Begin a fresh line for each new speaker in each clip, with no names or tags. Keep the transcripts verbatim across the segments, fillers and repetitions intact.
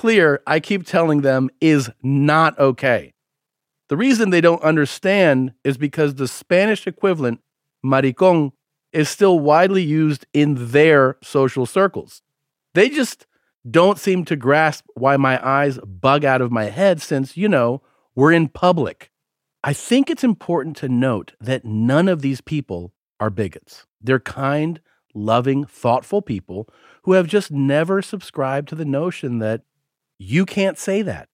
clear, I keep telling them is not okay. The reason they don't understand is because the Spanish equivalent, maricón, is still widely used in their social circles. They just don't seem to grasp why my eyes bug out of my head since, you know, we're in public. I think it's important to note that none of these people are bigots. They're kind, loving, thoughtful people who have just never subscribed to the notion that you can't say that.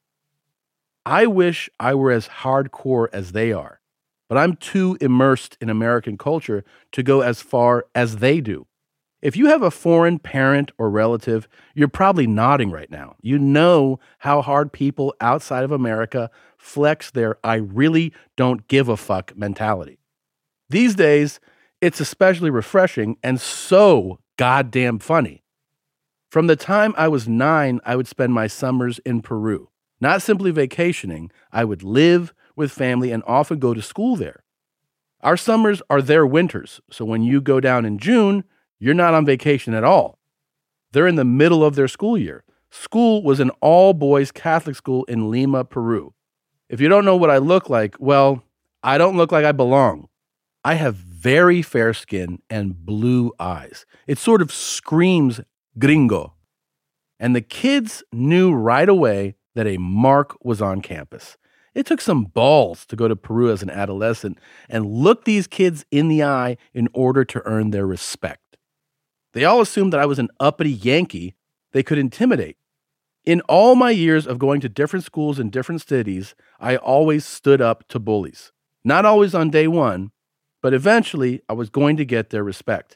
I wish I were as hardcore as they are, but I'm too immersed in American culture to go as far as they do. If you have a foreign parent or relative, you're probably nodding right now. You know how hard people outside of America flex their I really don't give a fuck mentality. These days, it's especially refreshing and so goddamn funny. From the time I was nine, I would spend my summers in Peru. Not simply vacationing, I would live with family and often go to school there. Our summers are their winters, so when you go down in June, you're not on vacation at all. They're in the middle of their school year. School was an all-boys Catholic school in Lima, Peru. If you don't know what I look like, well, I don't look like I belong. I have very fair skin and blue eyes. It sort of screams gringo. And the kids knew right away that a mark was on campus. It took some balls to go to Peru as an adolescent and look these kids in the eye in order to earn their respect. They all assumed that I was an uppity Yankee they could intimidate. In all my years of going to different schools in different cities, I always stood up to bullies. Not always on day one, but eventually I was going to get their respect.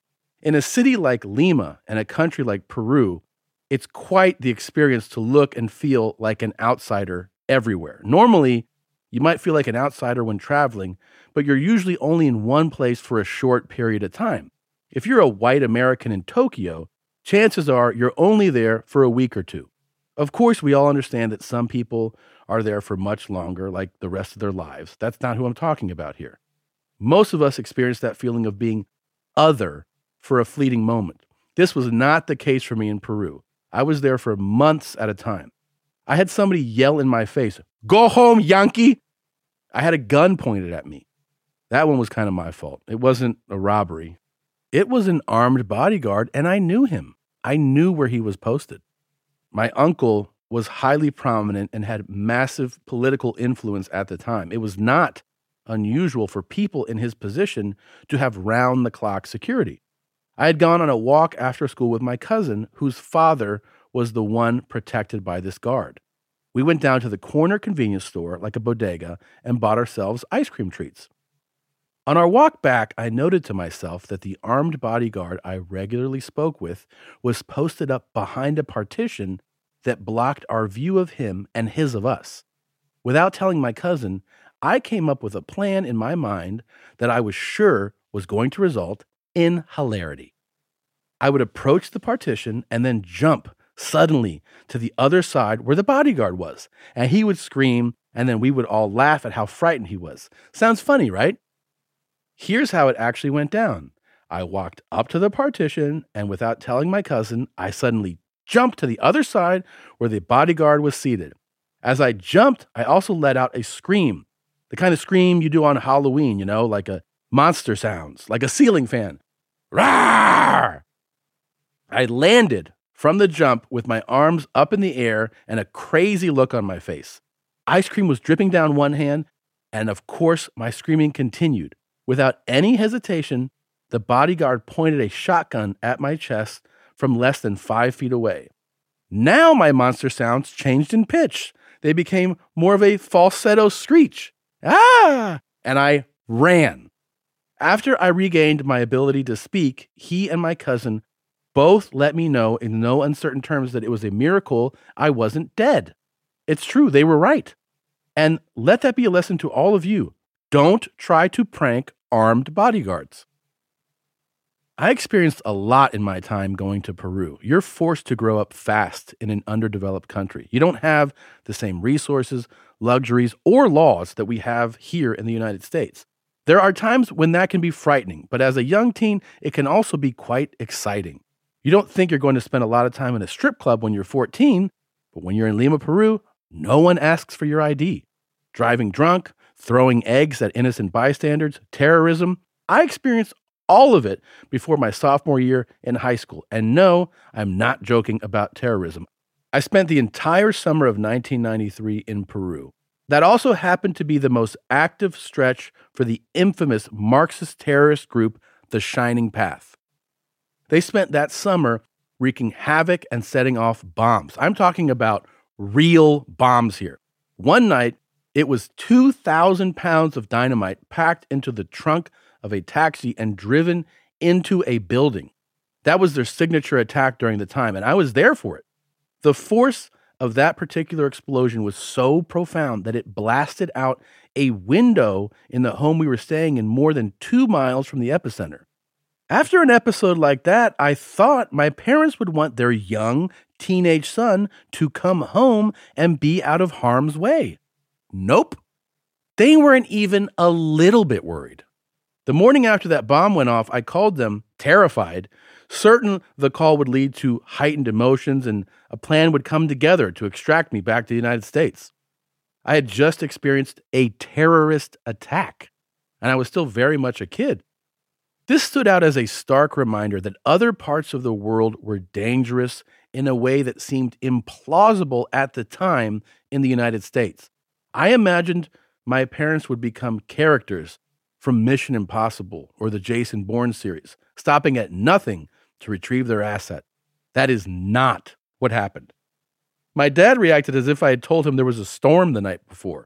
In a city like Lima and a country like Peru, it's quite the experience to look and feel like an outsider everywhere. Normally, you might feel like an outsider when traveling, but you're usually only in one place for a short period of time. If you're a white American in Tokyo, chances are you're only there for a week or two. Of course, we all understand that some people are there for much longer, like the rest of their lives. That's not who I'm talking about here. Most of us experience that feeling of being other for a fleeting moment. This was not the case for me in Peru. I was there for months at a time. I had somebody yell in my face, "Go home, Yankee!" I had a gun pointed at me. That one was kind of my fault. It wasn't a robbery. It was an armed bodyguard, and I knew him. I knew where he was posted. My uncle was highly prominent and had massive political influence at the time. It was not unusual for people in his position to have round-the-clock security. I had gone on a walk after school with my cousin, whose father was the one protected by this guard. We went down to the corner convenience store, like a bodega, and bought ourselves ice cream treats. On our walk back, I noted to myself that the armed bodyguard I regularly spoke with was posted up behind a partition that blocked our view of him and his of us. Without telling my cousin, I came up with a plan in my mind that I was sure was going to result in hilarity. I would approach the partition and then jump suddenly to the other side where the bodyguard was, and he would scream, and then we would all laugh at how frightened he was. Sounds funny, right? Here's how it actually went down. I walked up to the partition, and without telling my cousin, I suddenly jumped to the other side where the bodyguard was seated. As I jumped, I also let out a scream, the kind of scream you do on Halloween, you know, like a monster sounds, like a ceiling fan. Rawr! I landed from the jump with my arms up in the air and a crazy look on my face. Ice cream was dripping down one hand, and of course, my screaming continued. Without any hesitation, the bodyguard pointed a shotgun at my chest from less than five feet away. Now my monster sounds changed in pitch. They became more of a falsetto screech. Ah! And I ran. After I regained my ability to speak, he and my cousin both let me know in no uncertain terms that it was a miracle I wasn't dead. It's true, they were right. And let that be a lesson to all of you. Don't try to prank armed bodyguards. I experienced a lot in my time going to Peru. You're forced to grow up fast in an underdeveloped country. You don't have the same resources, luxuries, or laws that we have here in the United States. There are times when that can be frightening, but as a young teen, it can also be quite exciting. You don't think you're going to spend a lot of time in a strip club when you're fourteen, But when you're in Lima, Peru, no one asks for your I D. Driving drunk, throwing eggs at innocent bystanders, terrorism. I experienced all of it before my sophomore year in high school. And no, I'm not joking about terrorism. I spent the entire summer of nineteen ninety-three in Peru. That also happened to be the most active stretch for the infamous Marxist terrorist group, the Shining Path. They spent that summer wreaking havoc and setting off bombs. I'm talking about real bombs here. One night, it was two thousand pounds of dynamite packed into the trunk of a taxi and driven into a building. That was their signature attack during the time, and I was there for it. The force of that particular explosion was so profound that it blasted out a window in the home we were staying in more than two miles from the epicenter. After an episode like that, I thought my parents would want their young teenage son to come home and be out of harm's way. Nope. They weren't even a little bit worried. The morning after that bomb went off, I called them, terrified, certain the call would lead to heightened emotions and a plan would come together to extract me back to the United States. I had just experienced a terrorist attack, and I was still very much a kid. This stood out as a stark reminder that other parts of the world were dangerous in a way that seemed implausible at the time in the United States. I imagined my parents would become characters from Mission Impossible or the Jason Bourne series, stopping at nothing to retrieve their asset. That is not what happened. My dad reacted as if I had told him there was a storm the night before.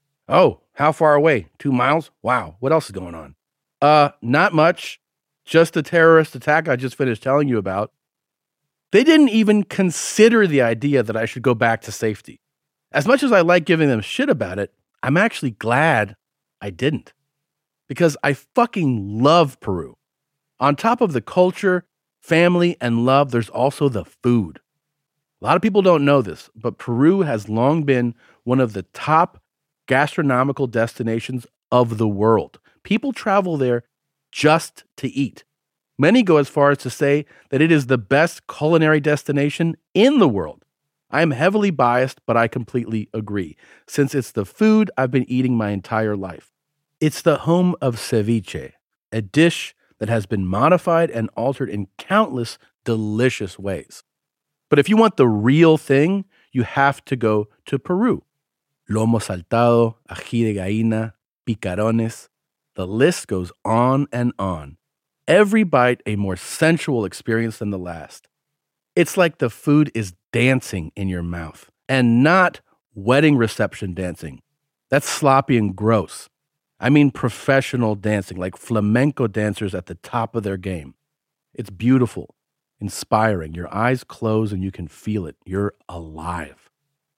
Oh, how far away? Two miles? Wow, what else is going on? Uh, not much. Just the terrorist attack I just finished telling you about. They didn't even consider the idea that I should go back to safety. As much as I like giving them shit about it, I'm actually glad I didn't. Because I fucking love Peru. On top of the culture, family, and love, there's also the food. A lot of people don't know this, but Peru has long been one of the top gastronomical destinations of the world. People travel there just to eat. Many go as far as to say that it is the best culinary destination in the world. I am heavily biased, but I completely agree, since it's the food I've been eating my entire life. It's the home of ceviche, a dish that has been modified and altered in countless delicious ways. But if you want the real thing, you have to go to Peru. Lomo saltado, ají de gallina, picarones. The list goes on and on. Every bite a more sensual experience than the last. It's like the food is dancing in your mouth, and not wedding reception dancing. That's sloppy and gross. I mean professional dancing, like flamenco dancers at the top of their game. It's beautiful, inspiring. Your eyes close and you can feel it. You're alive.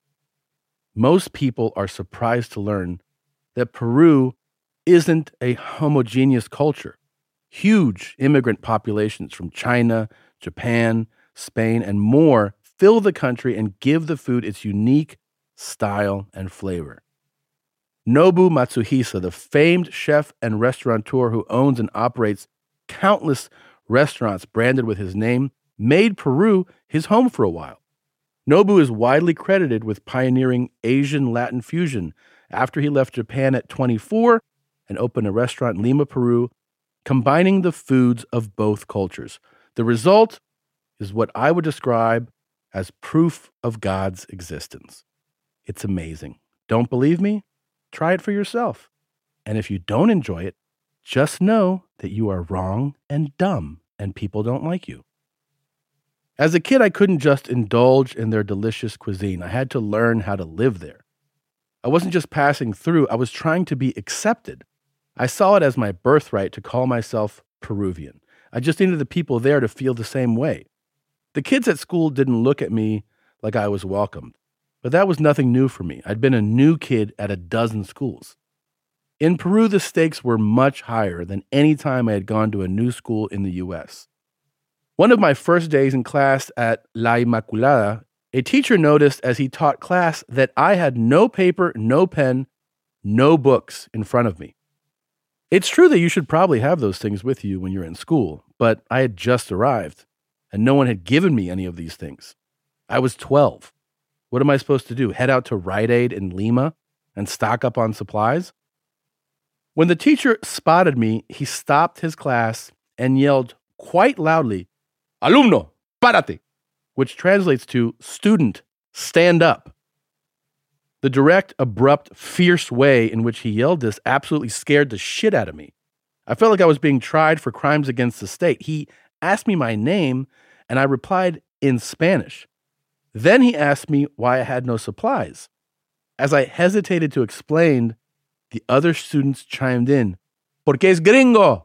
Most people are surprised to learn that Peru isn't a homogeneous culture. Huge immigrant populations from China, Japan, Spain, and more fill the country and give the food its unique style and flavor. Nobu Matsuhisa, the famed chef and restaurateur who owns and operates countless restaurants branded with his name, made Peru his home for a while. Nobu is widely credited with pioneering Asian-Latin fusion after he left Japan at twenty-four and opened a restaurant in Lima, Peru, combining the foods of both cultures. The result is what I would describe as proof of God's existence. It's amazing. Don't believe me? Try it for yourself. And if you don't enjoy it, just know that you are wrong and dumb and people don't like you. As a kid, I couldn't just indulge in their delicious cuisine. I had to learn how to live there. I wasn't just passing through, I was trying to be accepted. I saw it as my birthright to call myself Peruvian. I just needed the people there to feel the same way. The kids at school didn't look at me like I was welcomed. But that was nothing new for me. I'd been a new kid at a dozen schools. In Peru, the stakes were much higher than any time I had gone to a new school in the U S. One of my first days in class at La Inmaculada, a teacher noticed as he taught class that I had no paper, no pen, no books in front of me. It's true that you should probably have those things with you when you're in school, but I had just arrived, and no one had given me any of these things. I was twelve. What am I supposed to do? Head out to Rite Aid in Lima and stock up on supplies? When the teacher spotted me, he stopped his class and yelled quite loudly, "Alumno, párate," which translates to, "Student, stand up." The direct, abrupt, fierce way in which he yelled this absolutely scared the shit out of me. I felt like I was being tried for crimes against the state. He asked me my name, and I replied in Spanish. Then he asked me why I had no supplies. As I hesitated to explain, the other students chimed in, "Porque es gringo."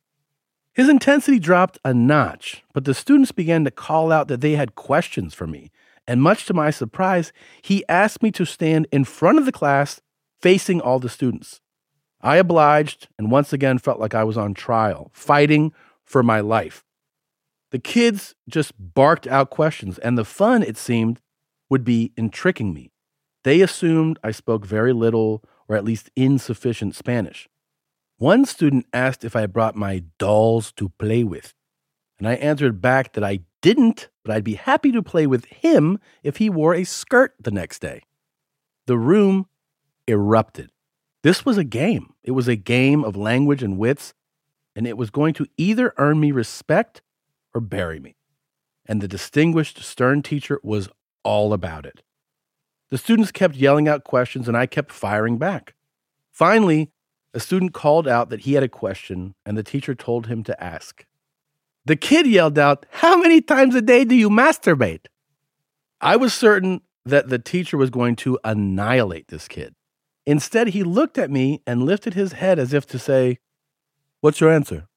His intensity dropped a notch, but the students began to call out that they had questions for me. And much to my surprise, he asked me to stand in front of the class facing all the students. I obliged and once again felt like I was on trial, fighting for my life. The kids just barked out questions, and the fun, it seemed, would be in tricking me. They assumed I spoke very little or at least insufficient Spanish. One student asked if I brought my dolls to play with, and I answered back that I didn't, but I'd be happy to play with him if he wore a skirt the next day. The room erupted. This was a game. It was a game of language and wits, and it was going to either earn me respect or bury me. And the distinguished, stern teacher was all about it. The students kept yelling out questions, and I kept firing back. Finally, a student called out that he had a question, and the teacher told him to ask. The kid yelled out, "How many times a day do you masturbate?" I was certain that the teacher was going to annihilate this kid. Instead, he looked at me and lifted his head as if to say, "What's your answer?"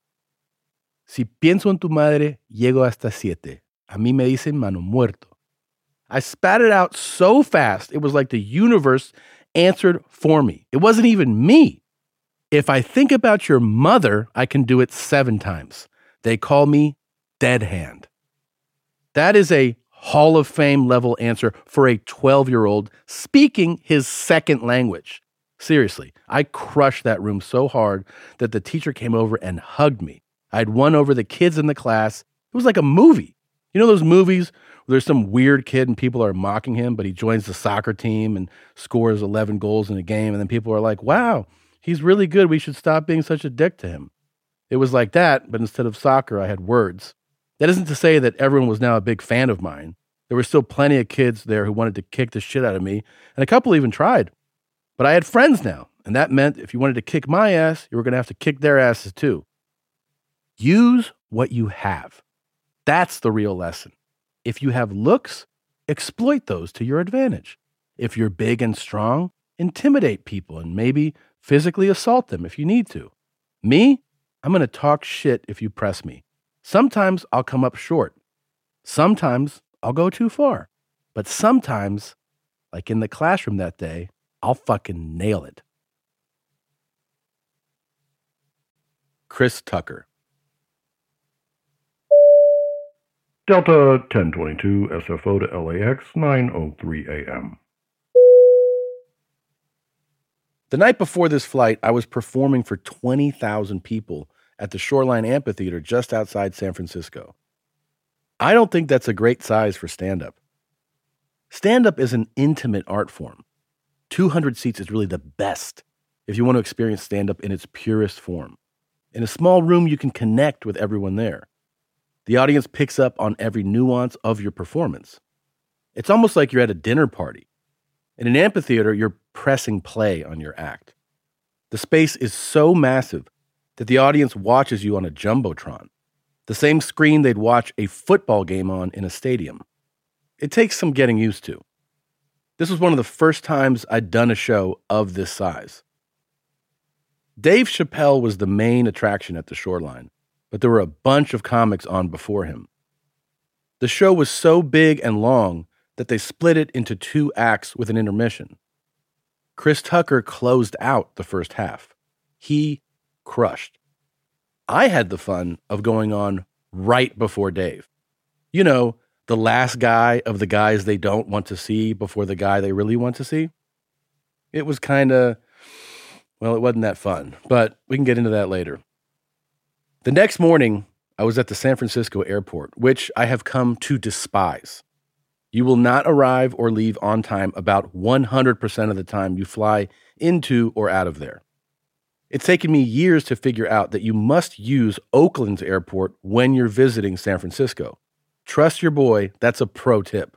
"Si pienso en tu madre, llego hasta siete. A mí me dicen mano muerto." I spat it out so fast, it was like the universe answered for me. It wasn't even me. "If I think about your mother, I can do it seven times. They call me Dead Hand." That is a Hall of Fame level answer for a twelve-year-old speaking his second language. Seriously, I crushed that room so hard that the teacher came over and hugged me. I'd won over the kids in the class. It was like a movie. You know those movies where there's some weird kid and people are mocking him, but he joins the soccer team and scores eleven goals in a game, and then people are like, "Wow, he's really good. We should stop being such a dick to him." It was like that, but instead of soccer, I had words. That isn't to say that everyone was now a big fan of mine. There were still plenty of kids there who wanted to kick the shit out of me, and a couple even tried. But I had friends now, and that meant if you wanted to kick my ass, you were going to have to kick their asses too. Use what you have. That's the real lesson. If you have looks, exploit those to your advantage. If you're big and strong, intimidate people and maybe physically assault them if you need to. Me? I'm going to talk shit if you press me. Sometimes I'll come up short. Sometimes I'll go too far. But sometimes, like in the classroom that day, I'll fucking nail it. Chris Tucker.
Delta ten twenty-two S F O to L A X nine oh three A M.
The night before this flight, I was performing for twenty thousand people at the Shoreline Amphitheater just outside San Francisco. I don't think that's a great size for stand-up. Stand-up is an intimate art form. two hundred seats is really the best if you want to experience stand-up in its purest form. In a small room, you can connect with everyone there. The audience picks up on every nuance of your performance. It's almost like you're at a dinner party. In an amphitheater, you're pressing play on your act. The space is so massive that the audience watches you on a jumbotron, the same screen they'd watch a football game on in a stadium. It takes some getting used to. This was one of the first times I'd done a show of this size. Dave Chappelle was the main attraction at the Shoreline, but there were a bunch of comics on before him. The show was so big and long that they split it into two acts with an intermission. Chris Tucker closed out the first half. He crushed. I had the fun of going on right before Dave. You know, the last guy of the guys they don't want to see before the guy they really want to see. It was kind of, well, it wasn't that fun, but we can get into that later. The next morning, I was at the San Francisco airport, which I have come to despise. You will not arrive or leave on time about one hundred percent of the time you fly into or out of there. It's taken me years to figure out that you must use Oakland's airport when you're visiting San Francisco. Trust your boy, that's a pro tip.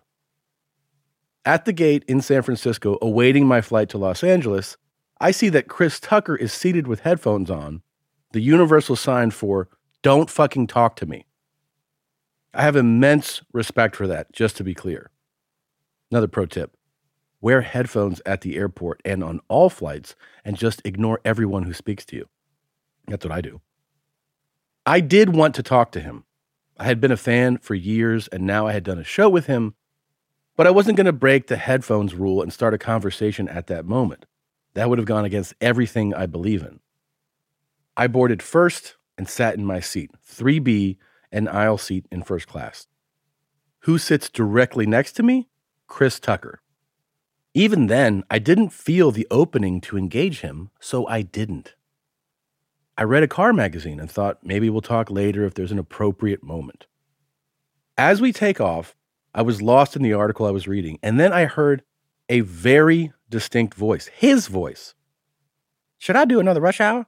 At the gate in San Francisco, awaiting my flight to Los Angeles, I see that Chris Tucker is seated with headphones on, the universal sign for, don't fucking talk to me. I have immense respect for that, just to be clear. Another pro tip, wear headphones at the airport and on all flights and just ignore everyone who speaks to you. That's what I do. I did want to talk to him. I had been a fan for years and now I had done a show with him, but I wasn't going to break the headphones rule and start a conversation at that moment. That would have gone against everything I believe in. I boarded first and sat in my seat, three B, an aisle seat in first class. Who sits directly next to me? Chris Tucker. Even then, I didn't feel the opening to engage him, so I didn't. I read a car magazine and thought maybe we'll talk later if there's an appropriate moment. As we take off, I was lost in the article I was reading, and then I heard a very distinct voice, his voice. Should I do another rush hour?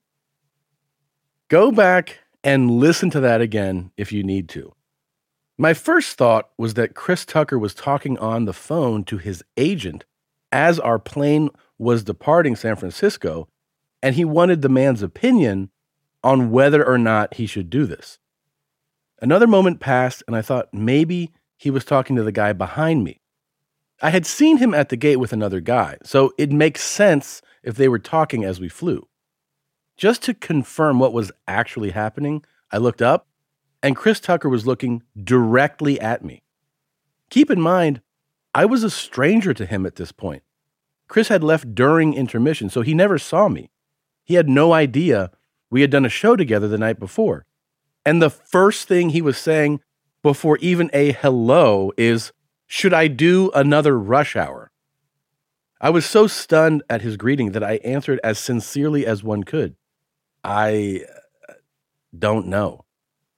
Go back and listen to that again if you need to. My first thought was that Chris Tucker was talking on the phone to his agent as our plane was departing San Francisco, and he wanted the man's opinion on whether or not he should do this. Another moment passed, and I thought maybe he was talking to the guy behind me. I had seen him at the gate with another guy, so it makes sense if they were talking as we flew. Just to confirm what was actually happening, I looked up, and Chris Tucker was looking directly at me. Keep in mind, I was a stranger to him at this point. Chris had left during intermission, so he never saw me. He had no idea we had done a show together the night before. And the first thing he was saying before even a hello is, should I do another rush hour? I was so stunned at his greeting that I answered as sincerely as one could. I don't know.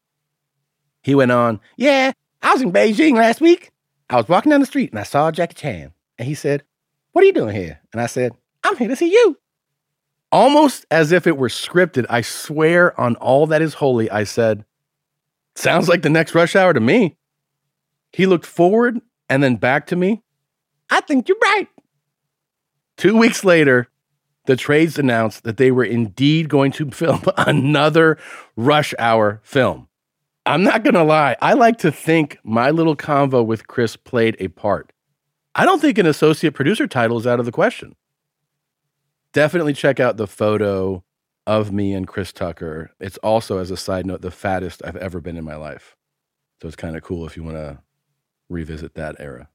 He went on, yeah, I was in Beijing last week. I was walking down the street and I saw Jackie Chan. And he said, what are you doing here? And I said, I'm here to see you. Almost as if it were scripted, I swear on all that is holy, I said, sounds like the next rush hour to me. He looked forward and then back to me. I think you're right. Two weeks later, the trades announced that they were indeed going to film another Rush Hour film. I'm not going to lie. I like to think my little convo with Chris played a part. I don't think an associate producer title is out of the question. Definitely check out the photo of me and Chris Tucker. It's also, as a side note, the fattest I've ever been in my life. So it's kind of cool if you want to revisit that era.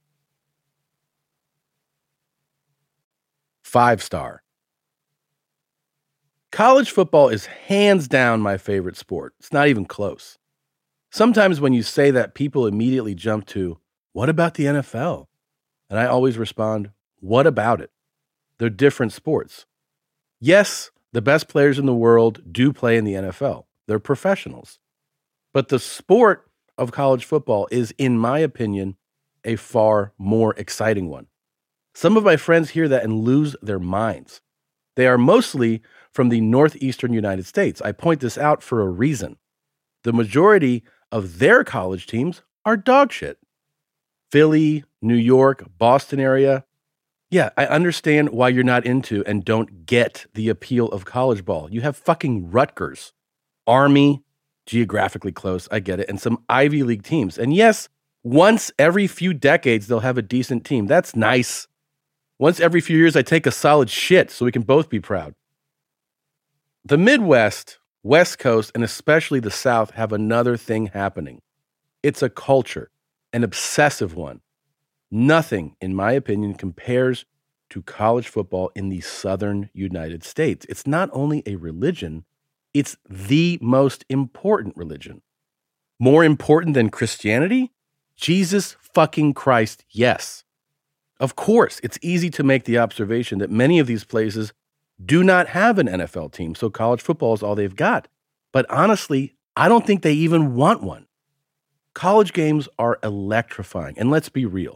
Five star. College football is hands down my favorite sport. It's not even close. Sometimes when you say that, people immediately jump to, what about the N F L? And I always respond, what about it? They're different sports. Yes, the best players in the world do play in the N F L. They're professionals. But the sport of college football is, in my opinion, a far more exciting one. Some of my friends hear that and lose their minds. They are mostly from the northeastern United States. I point this out for a reason. The majority of their college teams are dog shit. Philly, New York, Boston area. Yeah, I understand why you're not into and don't get the appeal of college ball. You have fucking Rutgers, Army, geographically close, I get it, and some Ivy League teams. And yes, once every few decades, they'll have a decent team. That's nice. Once every few years, I take a solid shit so we can both be proud. The Midwest, West Coast, and especially the South have another thing happening. It's a culture, an obsessive one. Nothing, in my opinion, compares to college football in the southern United States. It's not only a religion, it's the most important religion. More important than Christianity? Jesus fucking Christ, yes. Of course, it's easy to make the observation that many of these places do not have an N F L team, so college football is all they've got. But honestly, I don't think they even want one. College games are electrifying, and let's be real.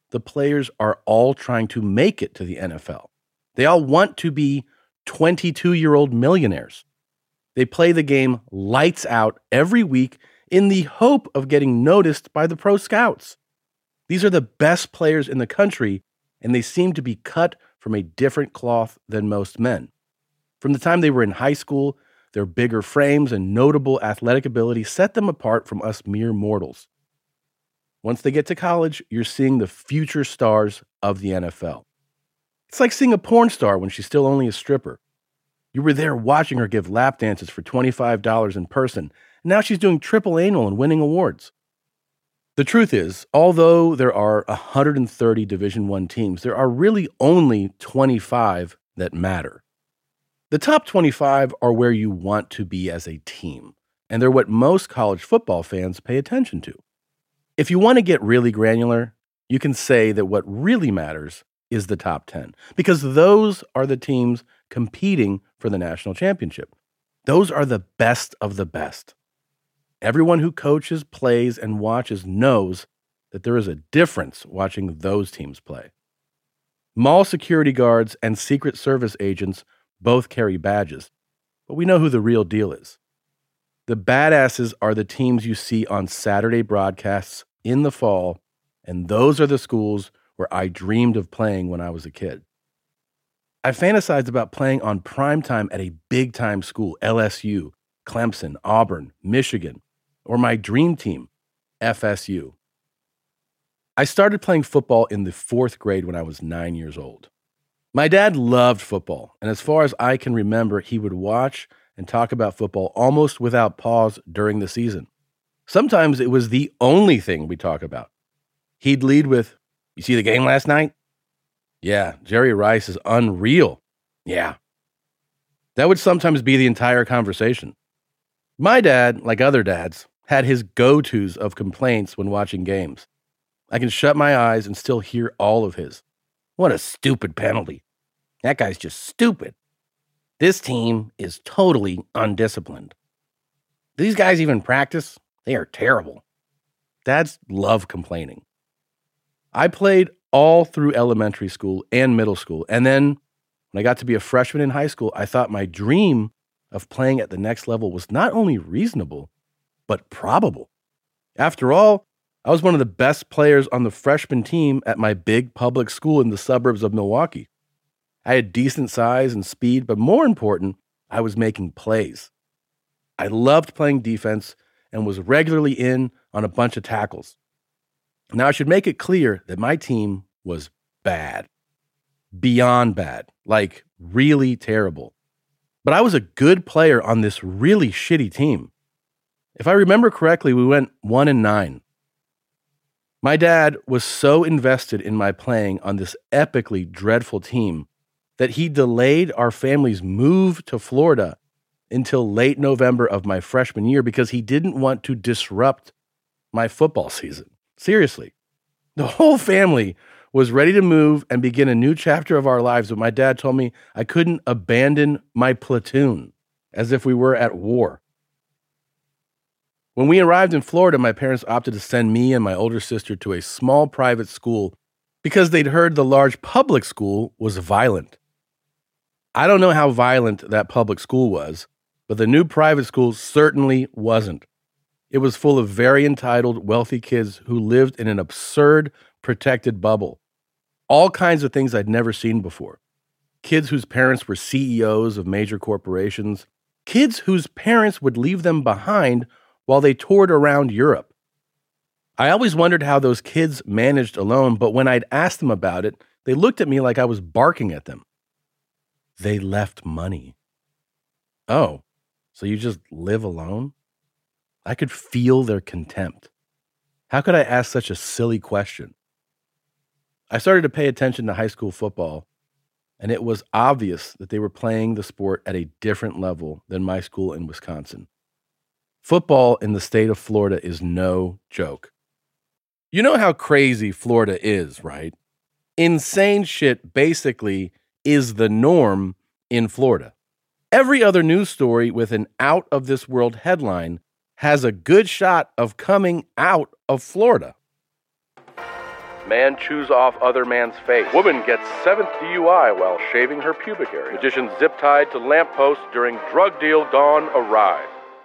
the players are all trying to make it to the N F L. They all want to be twenty-two-year-old millionaires. They play the game lights out every week in the hope of getting noticed by the pro scouts. These are the best players in the country, and they seem to be cut from a different cloth than most men. From the time they were in high school, their bigger frames and notable athletic ability set them apart from us mere mortals. Once they get to college, you're seeing the future stars of the N F L. It's like seeing a porn star when she's still only a stripper. You were there watching her give lap dances for twenty-five dollars in person, and now she's doing triple anal and winning awards. The truth is, although there are one hundred thirty Division I teams, there are really only twenty-five that matter. The top twenty-five are where you want to be as a team, and they're what most college football fans pay attention to. If you want to get really granular, you can say that what really matters is the top ten, because those are the teams competing for the national championship. Those are the best of the best. Everyone who coaches, plays, and watches knows that there is a difference watching those teams play. Mall security guards and Secret Service agents both carry badges, but we know who the real deal is. The badasses are the teams you see on Saturday broadcasts in the fall, and those are the schools where I dreamed of playing when I was a kid. I fantasized about playing on primetime at a big-time school, L S U, Clemson, Auburn, Michigan, or my dream team, F S U. I started playing football in the fourth grade when I was nine years old. My dad loved football, and as far as I can remember, he would watch and talk about football almost without pause during the season. Sometimes it was the only thing we talk about. He'd lead with, "You see the game last night?" "Yeah, Jerry Rice is unreal." "Yeah." That would sometimes be the entire conversation. My dad, like other dads, had his go-tos of complaints when watching games. I can shut my eyes and still hear all of his. "What a stupid penalty. That guy's just stupid. This team is totally undisciplined. Do these guys even practice? They are terrible." Dads love complaining. I played all through elementary school and middle school, and then when I got to be a freshman in high school, I thought my dream of playing at the next level was not only reasonable, but probable. After all, I was one of the best players on the freshman team at my big public school in the suburbs of Milwaukee. I had decent size and speed, but more important, I was making plays. I loved playing defense and was regularly in on a bunch of tackles. Now, I should make it clear that my team was bad. Beyond bad. Like, really terrible. But I was a good player on this really shitty team. If I remember correctly, we went one and nine. My dad was so invested in my playing on this epically dreadful team that he delayed our family's move to Florida until late November of my freshman year because he didn't want to disrupt my football season. Seriously. The whole family was ready to move and begin a new chapter of our lives, but my dad told me I couldn't abandon my platoon, as if we were at war. When we arrived in Florida, my parents opted to send me and my older sister to a small private school because they'd heard the large public school was violent. I don't know how violent that public school was, but the new private school certainly wasn't. It was full of very entitled, wealthy kids who lived in an absurd, protected bubble. All kinds of things I'd never seen before. Kids whose parents were C E Os of major corporations. Kids whose parents would leave them behind while they toured around Europe. I always wondered how those kids managed alone, but when I'd asked them about it, they looked at me like I was barking at them. They left money. Oh, so you just live alone? I could feel their contempt. How could I ask such a silly question? I started to pay attention to high school football, and it was obvious that they were playing the sport at a different level than my school in Wisconsin. Football in the state of Florida is no joke. You know how crazy Florida is, right? Insane shit basically is the norm in Florida. Every other news story with an out-of-this-world headline has a good shot of coming out of Florida. Man chews off other man's face. Woman gets seventh D U I while shaving her pubic area. Magician zip-tied to lamppost during drug deal gone awry.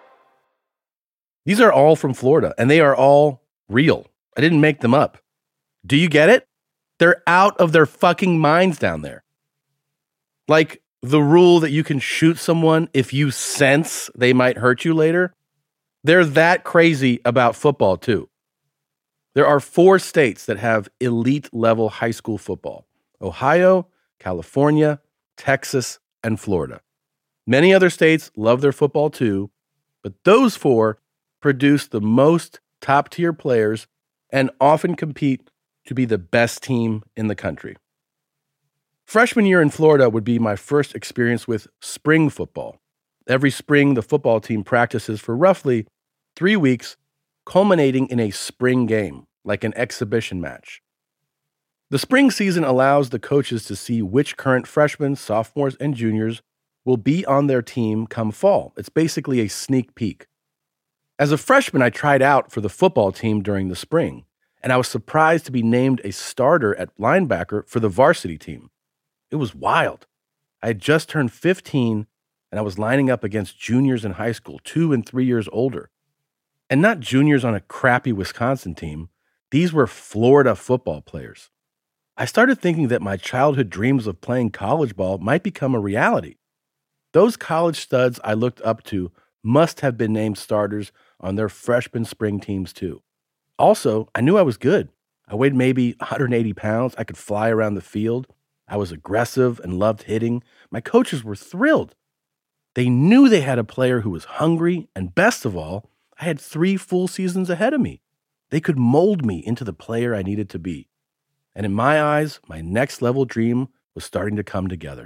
These are all from Florida, and they are all real. I didn't make them up. Do you get it? They're out of their fucking minds down there. Like the rule that you can shoot someone if you sense they might hurt you later. They're that crazy about football, too. There are four states that have elite-level high school football: Ohio, California, Texas, and Florida. Many other states love their football, too, but those four produce the most top-tier players and often compete to be the best team in the country. Freshman year in Florida would be my first experience with spring football. Every spring, the football team practices for roughly three weeks, culminating in a spring game, like an exhibition match. The spring season allows the coaches to see which current freshmen, sophomores, and juniors will be on their team come fall. It's basically a sneak peek. As a freshman, I tried out for the football team during the spring, and I was surprised to be named a starter at linebacker for the varsity team. It was wild. I had just turned fifteen, and I was lining up against juniors in high school, two and three years older. And not juniors on a crappy Wisconsin team. These were Florida football players. I started thinking that my childhood dreams of playing college ball might become a reality. Those college studs I looked up to must have been named starters on their freshman spring teams too. Also, I knew I was good. I weighed maybe one hundred eighty pounds. I could fly around the field. I was aggressive and loved hitting. My coaches were thrilled. They knew they had a player who was hungry, and best of all, I had three full seasons ahead of me. They could mold me into the player I needed to be. And in my eyes, my next level dream was starting to come together.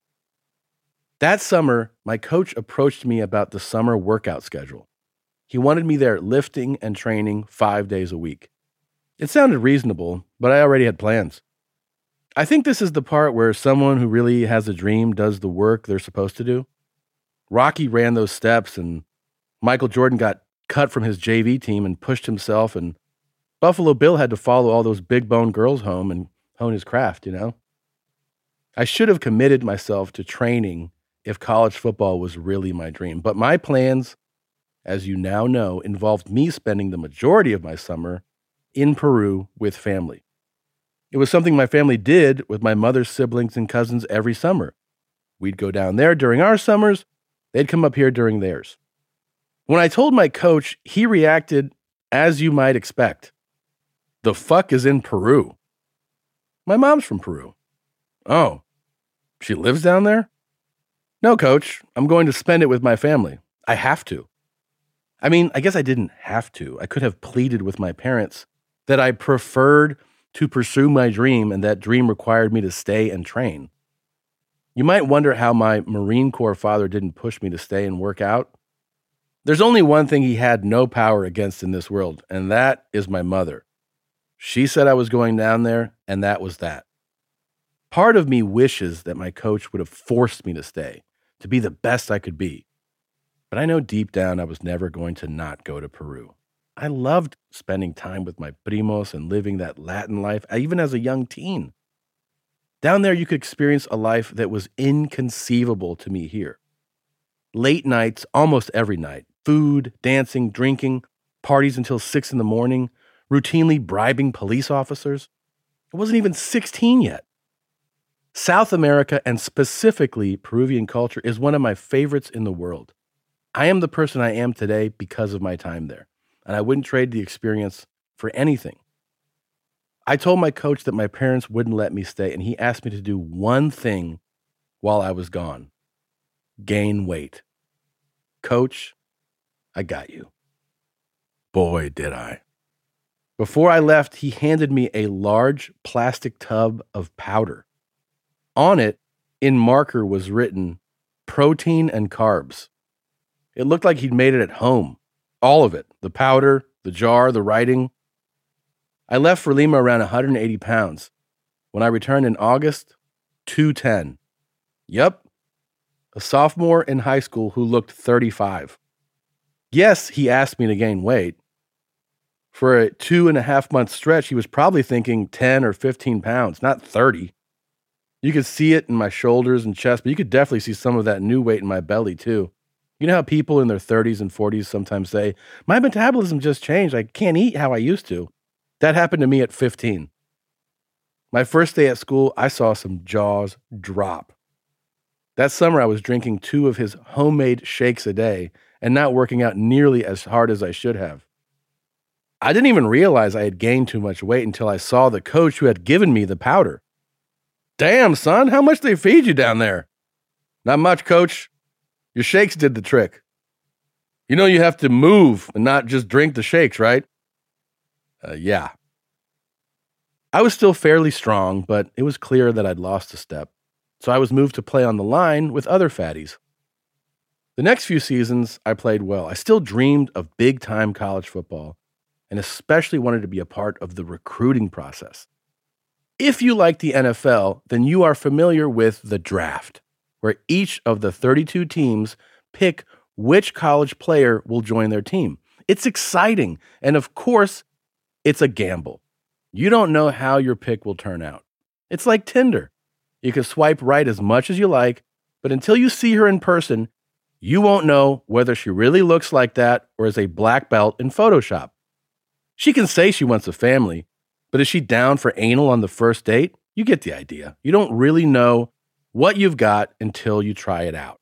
That summer, my coach approached me about the summer workout schedule. He wanted me there lifting and training five days a week. It sounded reasonable, but I already had plans. I think this is the part where someone who really has a dream does the work they're supposed to do. Rocky ran those steps, and Michael Jordan got cut from his J V team and pushed himself, and Buffalo Bill had to follow all those big bone girls home and hone his craft, you know? I should have committed myself to training if college football was really my dream, but my plans, as you now know, involved me spending the majority of my summer in Peru with family. It was something my family did with my mother's siblings and cousins every summer. We'd go down there during our summers, they'd come up here during theirs. When I told my coach, he reacted as you might expect. The fuck is in Peru? My mom's from Peru. Oh, she lives down there? No, coach, I'm going to spend it with my family. I have to. I mean, I guess I didn't have to. I could have pleaded with my parents that I preferred to pursue my dream and that dream required me to stay and train. You might wonder how my Marine Corps father didn't push me to stay and work out. There's only one thing he had no power against in this world, and that is my mother. She said I was going down there, and that was that. Part of me wishes that my coach would have forced me to stay, to be the best I could be. But I know deep down I was never going to not go to Peru. I loved spending time with my primos and living that Latin life, even as a young teen. Down there, you could experience a life that was inconceivable to me here. Late nights, almost every night, food, dancing, drinking, parties until six in the morning, routinely bribing police officers. I wasn't even sixteen yet. South America, and specifically Peruvian culture, is one of my favorites in the world. I am the person I am today because of my time there, and I wouldn't trade the experience for anything. I told my coach that my parents wouldn't let me stay, and he asked me to do one thing while I was gone: gain weight. Coach, I got you. Boy, did I. Before I left, he handed me a large plastic tub of powder. On it, in marker, was written, protein and carbs. It looked like he'd made it at home. All of it. The powder, the jar, the writing. I left for Lima around one hundred eighty pounds. When I returned in August, two ten. Yep. A sophomore in high school who looked thirty-five. Yes, he asked me to gain weight. For a two and a half month stretch, he was probably thinking ten or fifteen pounds, not thirty. You could see it in my shoulders and chest, but you could definitely see some of that new weight in my belly too. You know how people in their thirties and forties sometimes say, my metabolism just changed. I can't eat how I used to. That happened to me at fifteen. My first day at school, I saw some jaws drop. That summer, I was drinking two of his homemade shakes a day and not working out nearly as hard as I should have. I didn't even realize I had gained too much weight until I saw the coach who had given me the powder. Damn, son, how much they feed you down there? Not much, coach. Your shakes did the trick. You know you have to move and not just drink the shakes, right? Uh, yeah. I was still fairly strong, but it was clear that I'd lost a step. So I was moved to play on the line with other fatties. The next few seasons, I played well. I still dreamed of big-time college football and especially wanted to be a part of the recruiting process. If you like the N F L, then you are familiar with the draft, where each of the thirty-two teams pick which college player will join their team. It's exciting, and of course, it's a gamble. You don't know how your pick will turn out. It's like Tinder. You can swipe right as much as you like, but until you see her in person, you won't know whether she really looks like that or is a black belt in Photoshop. She can say she wants a family, but is she down for anal on the first date? You get the idea. You don't really know what you've got until you try it out.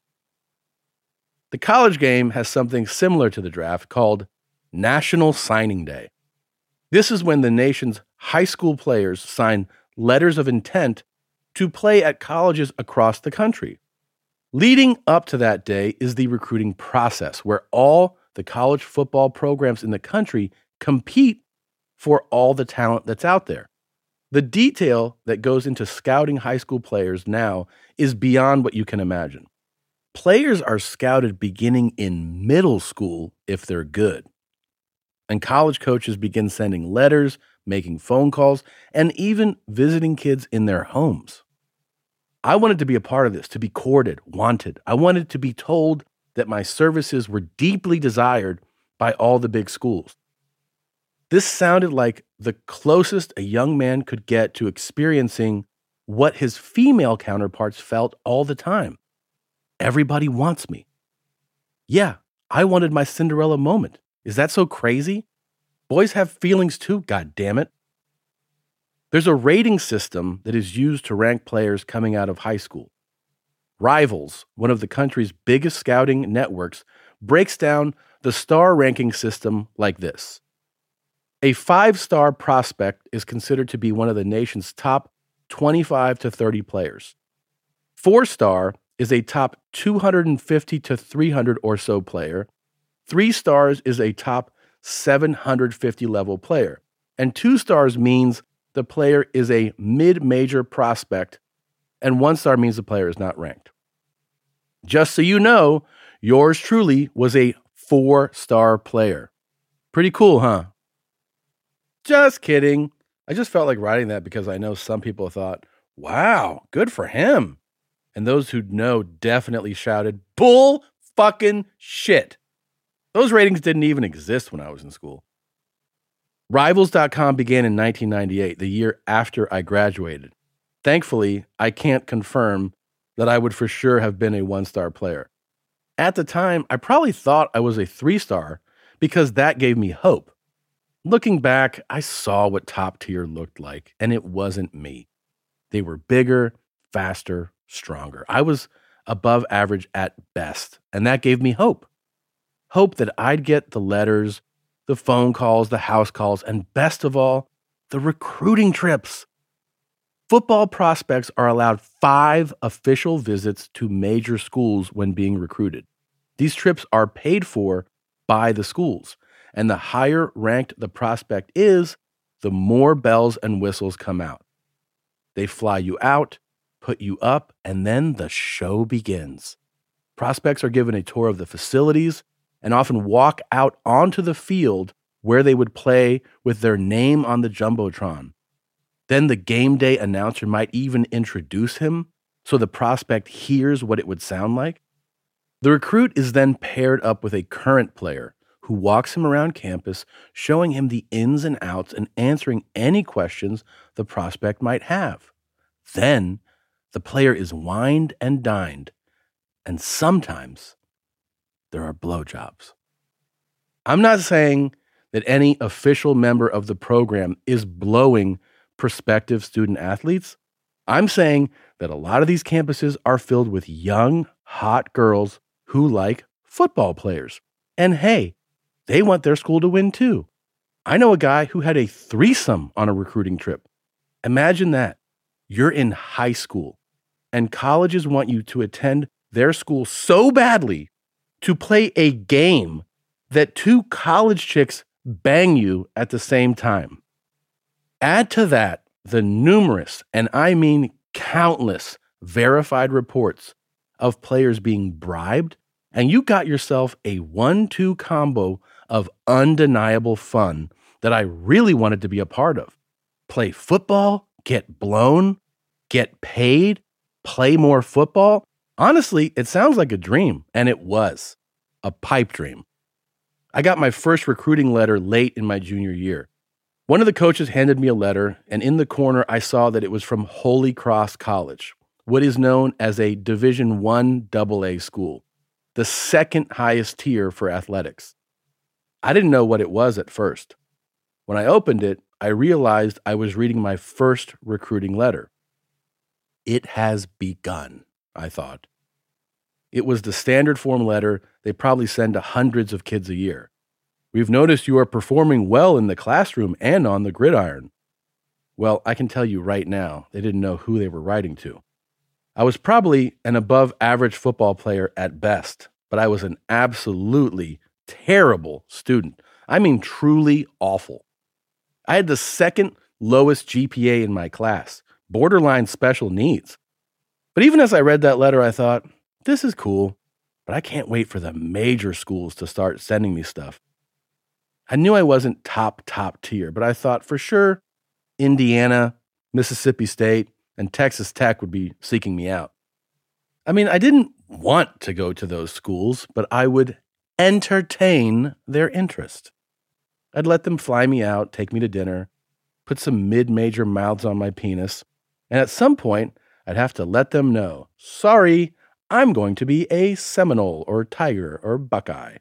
The college game has something similar to the draft called National Signing Day. This is when the nation's high school players sign letters of intent to play at colleges across the country. Leading up to that day is the recruiting process, where all the college football programs in the country compete for all the talent that's out there. The detail that goes into scouting high school players now is beyond what you can imagine. Players are scouted beginning in middle school if they're good. And college coaches begin sending letters, making phone calls, and even visiting kids in their homes. I wanted to be a part of this, to be courted, wanted. I wanted to be told that my services were deeply desired by all the big schools. This sounded like the closest a young man could get to experiencing what his female counterparts felt all the time. Everybody wants me. Yeah, I wanted my Cinderella moment. Is that so crazy? Boys have feelings too, goddammit. There's a rating system that is used to rank players coming out of high school. Rivals, one of the country's biggest scouting networks, breaks down the star ranking system like this. A five-star prospect is considered to be one of the nation's top twenty-five to thirty players. Four-star is a top two hundred fifty to three hundred or so player. Three stars is a top seven hundred fifty level player. And two stars means the player is a mid-major prospect, and one star means the player is not ranked. Just so you know, yours truly was a four-star player. Pretty cool, huh? Just kidding. I just felt like writing that because I know some people thought, wow, good for him. And those who know definitely shouted, bull fucking shit. Those ratings didn't even exist when I was in school. Rivals dot com began in nineteen ninety-eight, the year after I graduated. Thankfully, I can't confirm that I would for sure have been a one-star player. At the time, I probably thought I was a three-star because that gave me hope. Looking back, I saw what top tier looked like, and it wasn't me. They were bigger, faster, stronger. I was above average at best, and that gave me hope. Hope that I'd get the letters, the phone calls, the house calls, and best of all, the recruiting trips. Football prospects are allowed five official visits to major schools when being recruited. These trips are paid for by the schools, and the higher ranked the prospect is, the more bells and whistles come out. They fly you out, put you up, and then the show begins. Prospects are given a tour of the facilities and often walk out onto the field where they would play with their name on the Jumbotron. Then the game day announcer might even introduce him so the prospect hears what it would sound like. The recruit is then paired up with a current player who walks him around campus, showing him the ins and outs and answering any questions the prospect might have. Then, the player is wined and dined, and sometimes there are blowjobs. I'm not saying that any official member of the program is blowing prospective student athletes. I'm saying that a lot of these campuses are filled with young, hot girls who like football players. And hey, they want their school to win too. I know a guy who had a threesome on a recruiting trip. Imagine that. You're in high school, and colleges want you to attend their school so badly to play a game that two college chicks bang you at the same time. Add to that the numerous, and I mean countless, verified reports of players being bribed, and you got yourself a one two combo of undeniable fun that I really wanted to be a part of. Play football, get blown, get paid, play more football. Honestly, it sounds like a dream, and it was a pipe dream. I got my first recruiting letter late in my junior year. One of the coaches handed me a letter, and in the corner I saw that it was from Holy Cross College, what is known as a Division One double A school, the second highest tier for athletics. I didn't know what it was at first. When I opened it, I realized I was reading my first recruiting letter. It has begun, I thought. It was the standard form letter they probably send to hundreds of kids a year. We've noticed you are performing well in the classroom and on the gridiron. Well, I can tell you right now, they didn't know who they were writing to. I was probably an above average football player at best, but I was an absolutely terrible student. I mean, truly awful. I had the second lowest G P A in my class, borderline special needs. But even as I read that letter, I thought, this is cool, but I can't wait for the major schools to start sending me stuff. I knew I wasn't top, top tier, but I thought for sure Indiana, Mississippi State, and Texas Tech would be seeking me out. I mean, I didn't want to go to those schools, but I would entertain their interest. I'd let them fly me out, take me to dinner, put some mid-major mouths on my penis, and at some point, I'd have to let them know, sorry, I'm going to be a Seminole or Tiger or Buckeye.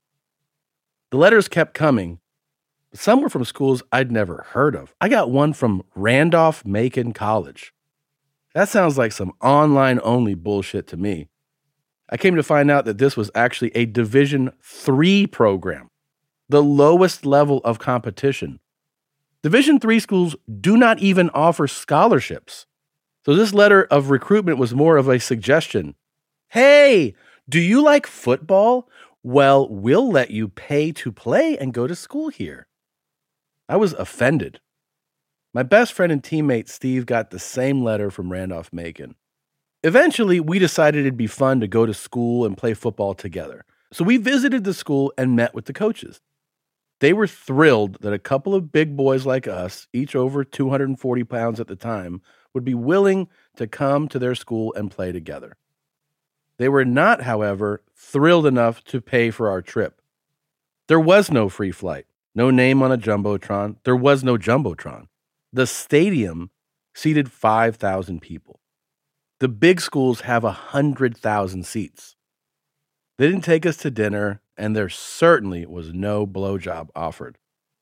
The letters kept coming. Some were from schools I'd never heard of. I got one from Randolph-Macon College. That sounds like some online-only bullshit to me. I came to find out that this was actually a Division three program, the lowest level of competition. Division three schools do not even offer scholarships. So this letter of recruitment was more of a suggestion. Hey, do you like football? Well, we'll let you pay to play and go to school here. I was offended. My best friend and teammate Steve got the same letter from Randolph-Macon. Eventually, we decided it'd be fun to go to school and play football together. So we visited the school and met with the coaches. They were thrilled that a couple of big boys like us, each over two hundred forty pounds at the time, would be willing to come to their school and play together. They were not, however, thrilled enough to pay for our trip. There was no free flight, no name on a jumbotron. There was no jumbotron. The stadium seated five thousand people. The big schools have one hundred thousand seats. They didn't take us to dinner, and there certainly was no blowjob offered.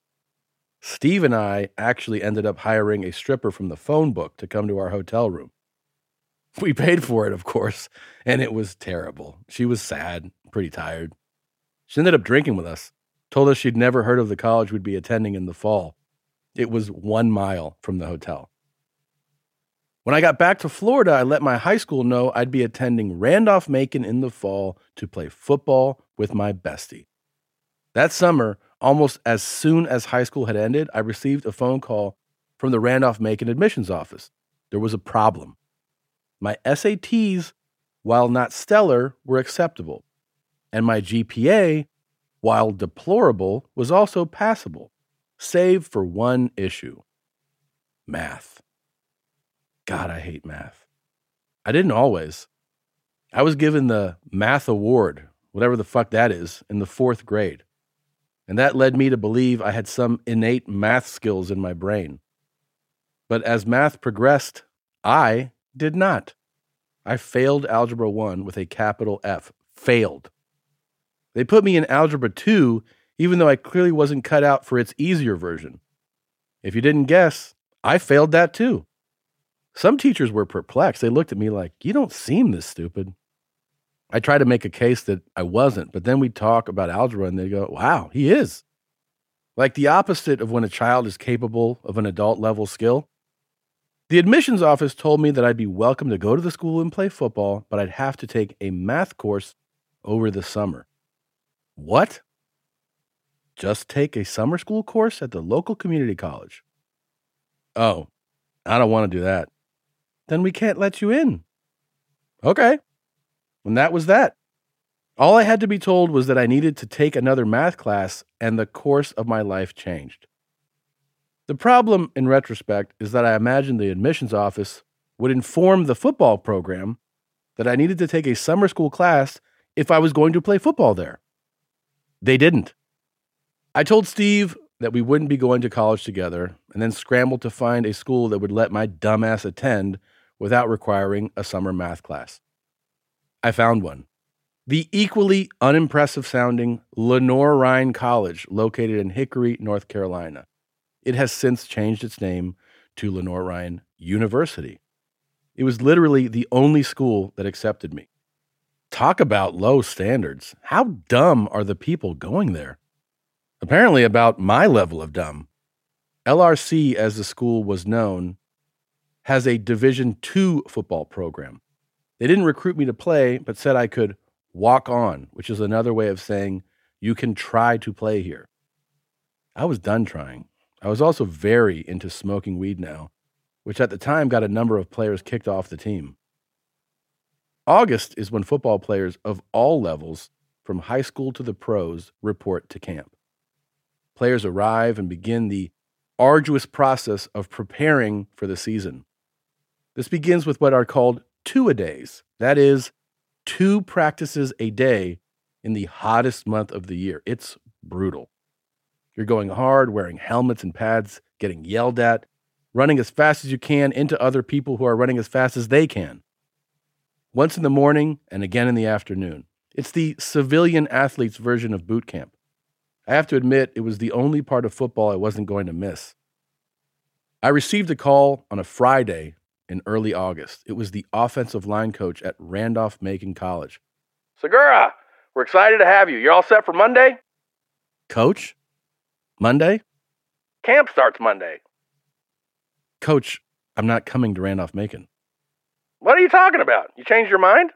Steve and I actually ended up hiring a stripper from the phone book to come to our hotel room. We paid for it, of course, and it was terrible. She was sad, pretty tired. She ended up drinking with us, told us she'd never heard of the college we'd be attending in the fall. It was one mile from the hotel. When I got back to Florida, I let my high school know I'd be attending Randolph-Macon in the fall to play football with my bestie. That summer, almost as soon as high school had ended, I received a phone call from the Randolph-Macon admissions office. There was a problem. My S A Ts, while not stellar, were acceptable, and my G P A, while deplorable, was also passable, save for one issue: math. God, I hate math. I didn't always. I was given the math award, whatever the fuck that is, in the fourth grade. and that led me to believe I had some innate math skills in my brain. But as math progressed, I did not. I failed Algebra one with a capital F. Failed. They put me in Algebra two, even though I clearly wasn't cut out for its easier version. If you didn't guess, I failed that too. Some teachers were perplexed. They looked at me like, you don't seem this stupid. I tried to make a case that I wasn't, but then we'd talk about algebra and they go, wow, he is. Like the opposite of when a child is capable of an adult level skill. The admissions office told me that I'd be welcome to go to the school and play football, but I'd have to take a math course over the summer. What? Just take a summer school course at the local community college. Oh, I don't want to do that. Then we can't let you in. Okay. And that was that. All I had to be told was that I needed to take another math class, and the course of my life changed. The problem, in retrospect, is that I imagined the admissions office would inform the football program that I needed to take a summer school class if I was going to play football there. They didn't. I told Steve that we wouldn't be going to college together, and then scrambled to find a school that would let my dumbass attend without requiring a summer math class. I found one. The equally unimpressive sounding Lenore Ryan College, located in Hickory, North Carolina. It has since changed its name to Lenore Ryan University. It was literally the only school that accepted me. Talk about low standards. How dumb are the people going there? Apparently about my level of dumb. L R C, as the school was known, has a Division two football program. They didn't recruit me to play, but said I could walk on, which is another way of saying you can try to play here. I was done trying. I was also very into smoking weed now, which at the time got a number of players kicked off the team. August is when football players of all levels, from high school to the pros, report to camp. Players arrive and begin the arduous process of preparing for the season. This begins with what are called two-a-days. That is, two practices a day in the hottest month of the year. It's brutal. You're going hard, wearing helmets and pads, getting yelled at, running as fast as you can into other people who are running as fast as they can. Once in the morning and again in the afternoon. It's the civilian athlete's version of boot camp. I have to admit, it was the only part of football I wasn't going to miss. I received a call on a Friday in early August. It was the offensive line coach at Randolph-Macon College. Segura, we're excited to have you. You're all set for Monday? Coach? Monday? Camp starts Monday. Coach, I'm not coming to Randolph-Macon. What are you talking about? You changed your mind?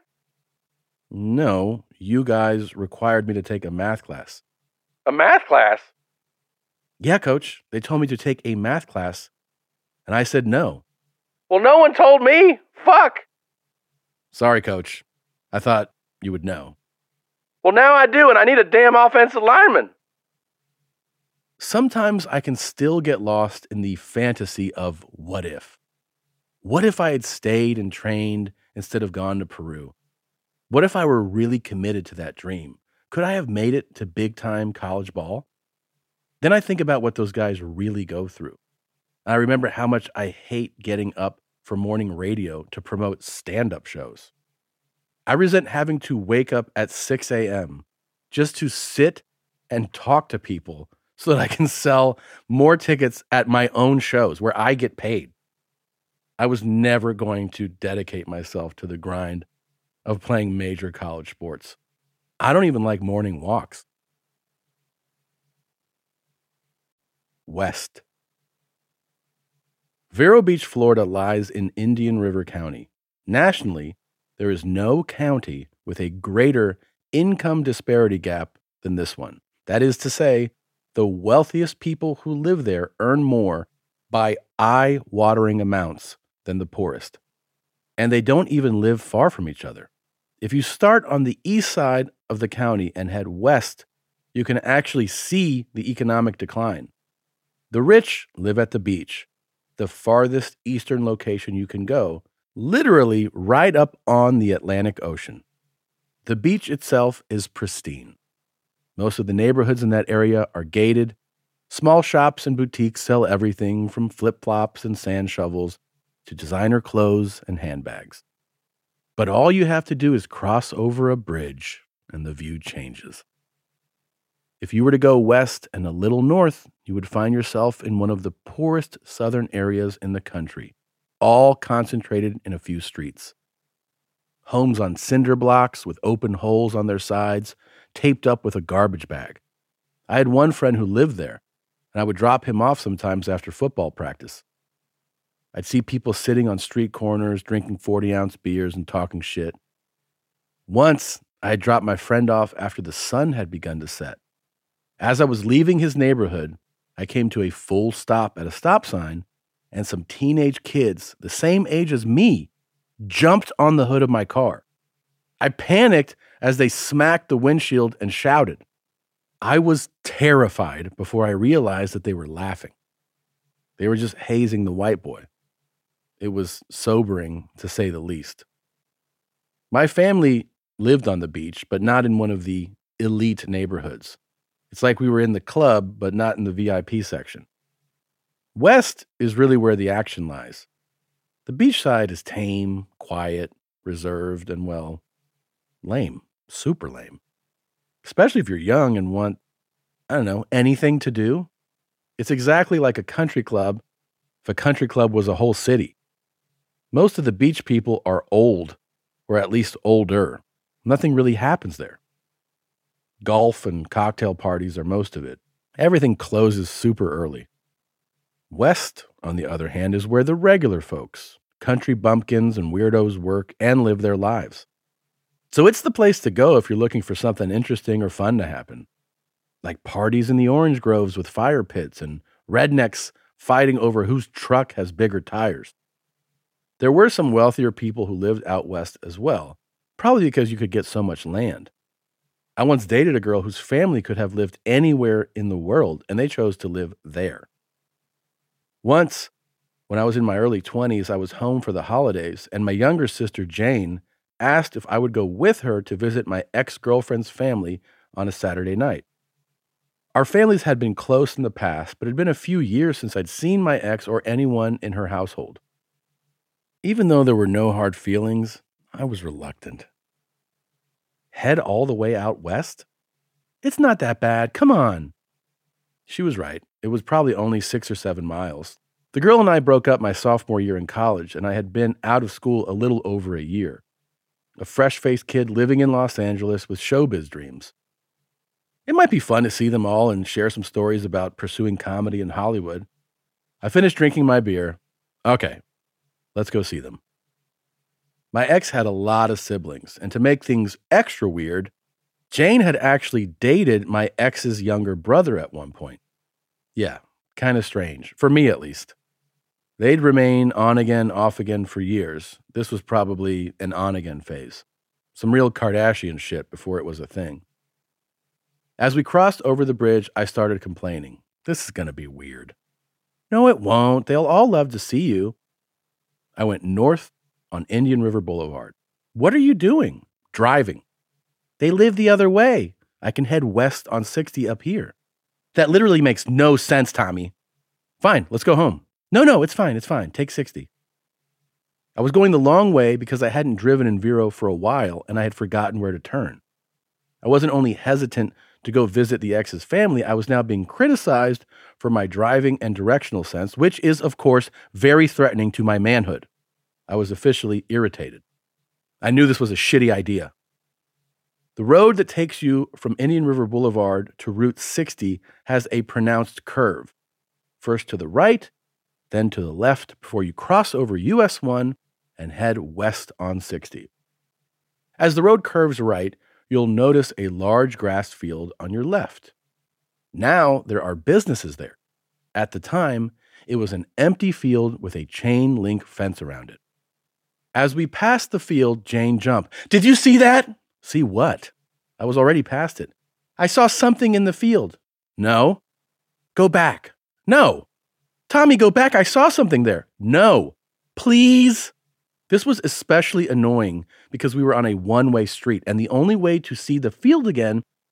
No, you guys required me to take a math class. A math class? Yeah, Coach. They told me to take a math class, and I said no. Well, no one told me. Fuck. Sorry, Coach. I thought you would know. Well, now I do, and I need a damn offensive lineman. Sometimes I can still get lost in the fantasy of what if. What if I had stayed and trained instead of gone to Peru? What if I were really committed to that dream? Could I have made it to big-time college ball? Then I think about what those guys really go through. I remember how much I hate getting up for morning radio to promote stand-up shows. I resent having to wake up at six a.m. just to sit and talk to people so that I can sell more tickets at my own shows where I get paid. I was never going to dedicate myself to the grind of playing major college sports. I don't even like morning walks. West. Vero Beach, Florida lies in Indian River County. Nationally, there is no county with a greater income disparity gap than this one. That is to say, the wealthiest people who live there earn more by eye-watering amounts than the poorest. And they don't even live far from each other. If you start on the east side of the county and head west, you can actually see the economic decline. The rich live at the beach, the farthest eastern location you can go, literally right up on the Atlantic Ocean. The beach itself is pristine. Most of the neighborhoods in that area are gated. Small shops and boutiques sell everything from flip-flops and sand shovels to designer clothes and handbags. But all you have to do is cross over a bridge and the view changes. If you were to go west and a little north, you would find yourself in one of the poorest southern areas in the country, all concentrated in a few streets. Homes on cinder blocks with open holes on their sides, taped up with a garbage bag. I had one friend who lived there, and I would drop him off sometimes after football practice. I'd see people sitting on street corners, drinking forty-ounce beers and talking shit. Once, I had dropped my friend off after the sun had begun to set. As I was leaving his neighborhood, I came to a full stop at a stop sign, and some teenage kids, the same age as me, jumped on the hood of my car. I panicked as they smacked the windshield and shouted. I was terrified before I realized that they were laughing. They were just hazing the white boy. It was sobering, to say the least. My family lived on the beach, but not in one of the elite neighborhoods. It's like we were in the club, but not in the V I P section. West is really where the action lies. The beach side is tame, quiet, reserved, and, well, lame. Super lame. Especially if you're young and want, I don't know, anything to do. It's exactly like a country club if a country club was a whole city. Most of the beach people are old, or at least older. Nothing really happens there. Golf and cocktail parties are most of it. Everything closes super early. West, on the other hand, is where the regular folks, country bumpkins and weirdos, work and live their lives. So it's the place to go if you're looking for something interesting or fun to happen. Like parties in the orange groves with fire pits and rednecks fighting over whose truck has bigger tires. There were some wealthier people who lived out west as well, probably because you could get so much land. I once dated a girl whose family could have lived anywhere in the world, and they chose to live there. Once, when I was in my early twenties, I was home for the holidays, and my younger sister, Jane, asked if I would go with her to visit my ex-girlfriend's family on a Saturday night. Our families had been close in the past, but it had been a few years since I'd seen my ex or anyone in her household. Even though there were no hard feelings, I was reluctant. Head all the way out west? It's not that bad, come on. She was right. It was probably only six or seven miles. The girl and I broke up my sophomore year in college, and I had been out of school a little over a year. A fresh-faced kid living in Los Angeles with showbiz dreams. It might be fun to see them all and share some stories about pursuing comedy in Hollywood. I finished drinking my beer. Okay, let's go see them. My ex had a lot of siblings, and to make things extra weird, Jane had actually dated my ex's younger brother at one point. Yeah, kind of strange, for me at least. They'd remain on-again, off-again for years. This was probably an on-again phase. Some real Kardashian shit before it was a thing. As we crossed over the bridge, I started complaining. This is going to be weird. No, it won't. They'll all love to see you. I went north on Indian River Boulevard. What are you doing? Driving. They live the other way. I can head west on sixty up here. That literally makes no sense, Tommy. Fine, let's go home. No, no, it's fine, it's fine. Take sixty. I was going the long way because I hadn't driven in Vero for a while and I had forgotten where to turn. I wasn't only hesitant to go visit the ex's family, I was now being criticized for my driving and directional sense, which is, of course, very threatening to my manhood. I was officially irritated. I knew this was a shitty idea. The road that takes you from Indian River Boulevard to Route sixty has a pronounced curve. First to the right, then to the left before you cross over U S one and head west on sixty. As the road curves right, you'll notice a large grass field on your left. Now there are businesses there. At the time, it was an empty field with a chain link fence around it. As we passed the field, Jane jumped. Did you see that? See what? I was already past it. I saw something in the field. No. Go back. No. Tommy, go back. I saw something there. No. Please. This was especially annoying because we were on a one-way street, and the only way to see the field again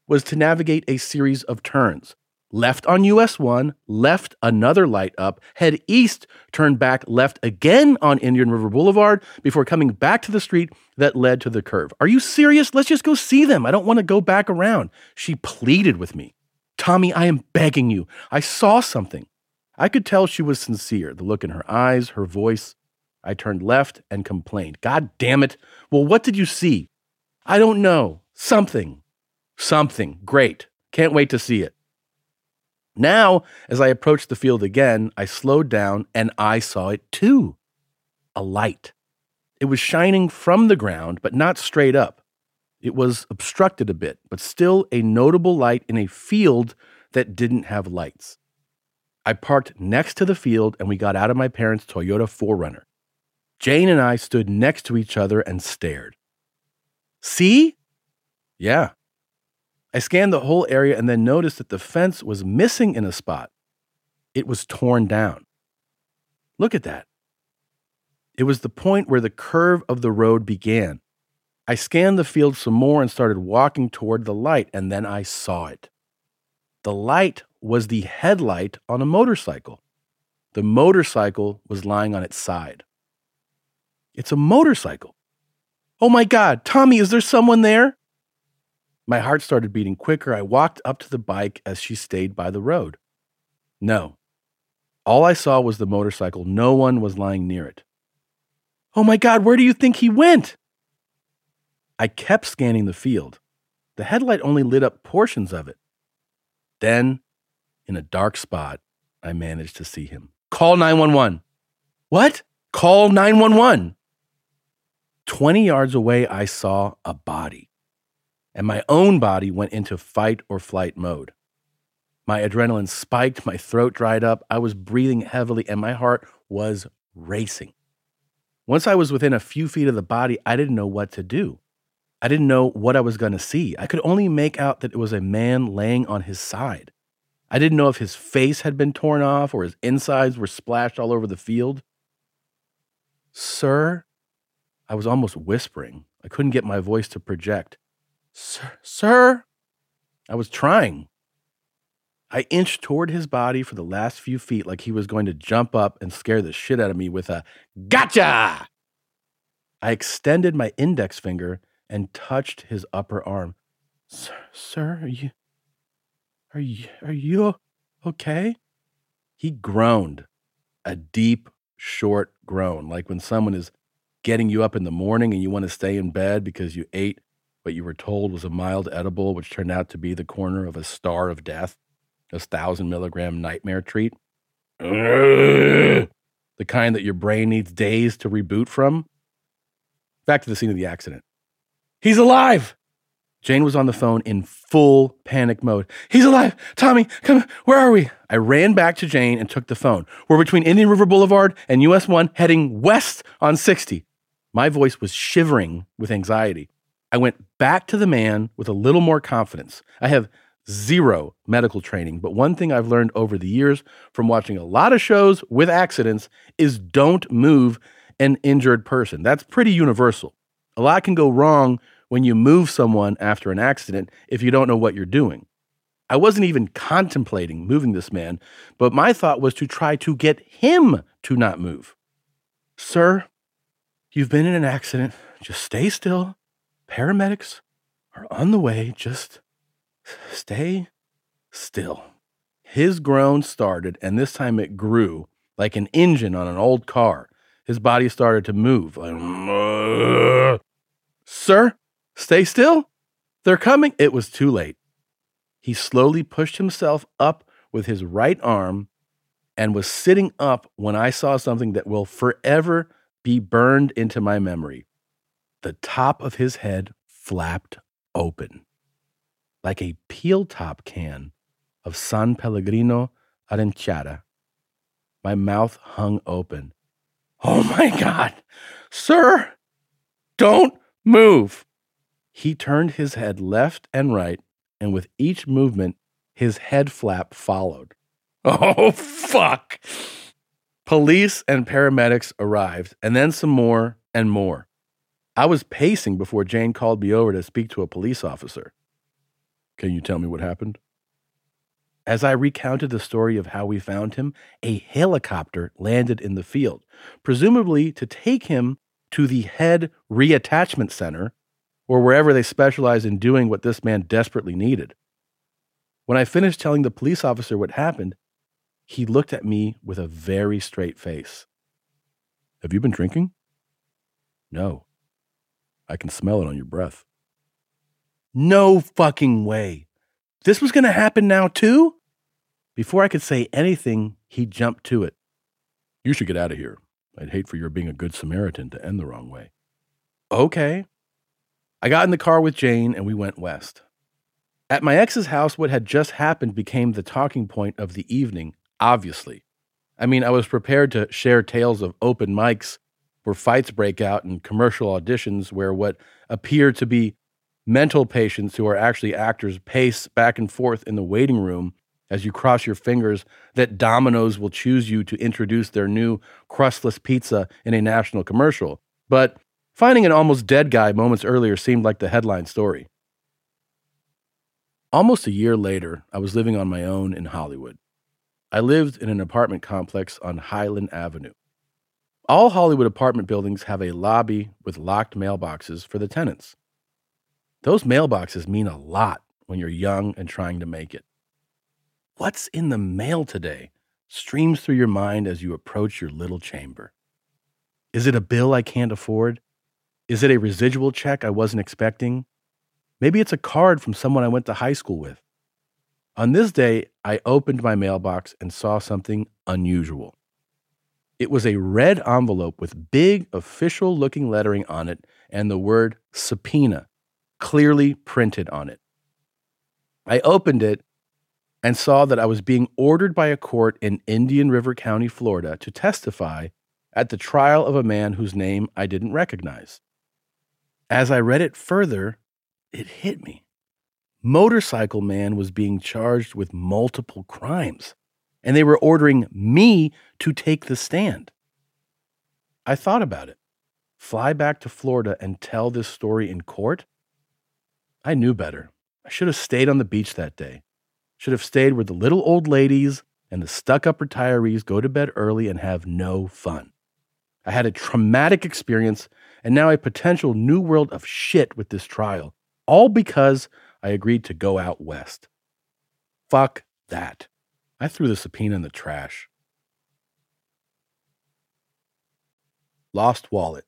was to navigate a series of turns. Left on U S one, left another light up, head east, turn back left again on Indian River Boulevard before coming back to the street that led to the curve. Are you serious? Let's just go see them. I don't want to go back around. She pleaded with me. Tommy, I am begging you. I saw something. I could tell she was sincere, the look in her eyes, her voice. I turned left and complained. God damn it. Well, what did you see? I don't know. Something. Something. Great. Can't wait to see it. Now, as I approached the field again, I slowed down and I saw it too. A light. It was shining from the ground, but not straight up. It was obstructed a bit, but still a notable light in a field that didn't have lights. I parked next to the field and we got out of my parents' Toyota four runner. Jane and I stood next to each other and stared. See? Yeah. I scanned the whole area and then noticed that the fence was missing in a spot. It was torn down. Look at that. It was the point where the curve of the road began. I scanned the field some more and started walking toward the light, and then I saw it. The light was the headlight on a motorcycle. The motorcycle was lying on its side. It's a motorcycle. Oh my God, Tommy, is there someone there? My heart started beating quicker. I walked up to the bike as she stayed by the road. No. All I saw was the motorcycle. No one was lying near it. Oh my God, where do you think he went? I kept scanning the field. The headlight only lit up portions of it. Then, in a dark spot, I managed to see him. Call nine one one. What? Call nine one one. Twenty yards away, I saw a body. And my own body went into fight or flight mode. My adrenaline spiked, my throat dried up, I was breathing heavily, and my heart was racing. Once I was within a few feet of the body, I didn't know what to do. I didn't know what I was going to see. I could only make out that it was a man laying on his side. I didn't know if his face had been torn off or his insides were splashed all over the field. Sir? I was almost whispering. I couldn't get my voice to project. Sir, sir? I was trying. I inched toward his body for the last few feet like he was going to jump up and scare the shit out of me with a gotcha! I extended my index finger and touched his upper arm. Sir, sir, are you, are you, are you okay? He groaned, a deep, short groan, like when someone is getting you up in the morning and you want to stay in bed because you ate what you were told was a mild edible, which turned out to be the corner of a star of death, a thousand milligram nightmare treat. The kind that your brain needs days to reboot from. Back to the scene of the accident. He's alive! Jane was on the phone in full panic mode. He's alive! Tommy, come, where are we? I ran back to Jane and took the phone. We're between Indian River Boulevard and U S one, heading west on sixty. My voice was shivering with anxiety. I went back to the man with a little more confidence. I have zero medical training, but one thing I've learned over the years from watching a lot of shows with accidents is don't move an injured person. That's pretty universal. A lot can go wrong when you move someone after an accident if you don't know what you're doing. I wasn't even contemplating moving this man, but my thought was to try to get him to not move. Sir, you've been in an accident. Just stay still. Paramedics are on the way. Just stay still. His groan started, and this time it grew like an engine on an old car. His body started to move. Like, sir, stay still. They're coming. It was too late. He slowly pushed himself up with his right arm and was sitting up when I saw something that will forever be burned into my memory. The top of his head flapped open, like a peel top can of San Pellegrino Aranciata. My mouth hung open. Oh my God, sir, don't move. He turned his head left and right, and with each movement, his head flap followed. Oh, fuck. Police and paramedics arrived, and then some more and more. I was pacing before Jane called me over to speak to a police officer. Can you tell me what happened? As I recounted the story of how we found him, a helicopter landed in the field, presumably to take him to the head reattachment center, or wherever they specialize in doing what this man desperately needed. When I finished telling the police officer what happened, he looked at me with a very straight face. Have you been drinking? No. I can smell it on your breath. No fucking way. This was going to happen now too? Before I could say anything, he jumped to it. You should get out of here. I'd hate for your being a good Samaritan to end the wrong way. Okay. I got in the car with Jane and we went west. At my ex's house, what had just happened became the talking point of the evening, obviously. I mean, I was prepared to share tales of open mics where fights break out and commercial auditions where what appear to be mental patients who are actually actors pace back and forth in the waiting room as you cross your fingers that Domino's will choose you to introduce their new crustless pizza in a national commercial. But finding an almost dead guy moments earlier seemed like the headline story. Almost a year later, I was living on my own in Hollywood. I lived in an apartment complex on Highland Avenue. All Hollywood apartment buildings have a lobby with locked mailboxes for the tenants. Those mailboxes mean a lot when you're young and trying to make it. What's in the mail today streams through your mind as you approach your little chamber. Is it a bill I can't afford? Is it a residual check I wasn't expecting? Maybe it's a card from someone I went to high school with. On this day, I opened my mailbox and saw something unusual. It was a red envelope with big official-looking lettering on it and the word subpoena clearly printed on it. I opened it and saw that I was being ordered by a court in Indian River County, Florida, to testify at the trial of a man whose name I didn't recognize. As I read it further, it hit me. Motorcycle Man was being charged with multiple crimes, and they were ordering me to take the stand. I thought about it. Fly back to Florida and tell this story in court? I knew better. I should have stayed on the beach that day. Should have stayed where the little old ladies and the stuck-up retirees go to bed early and have no fun. I had a traumatic experience and now a potential new world of shit with this trial, all because I agreed to go out west. Fuck that. I threw the subpoena in the trash. Lost wallet.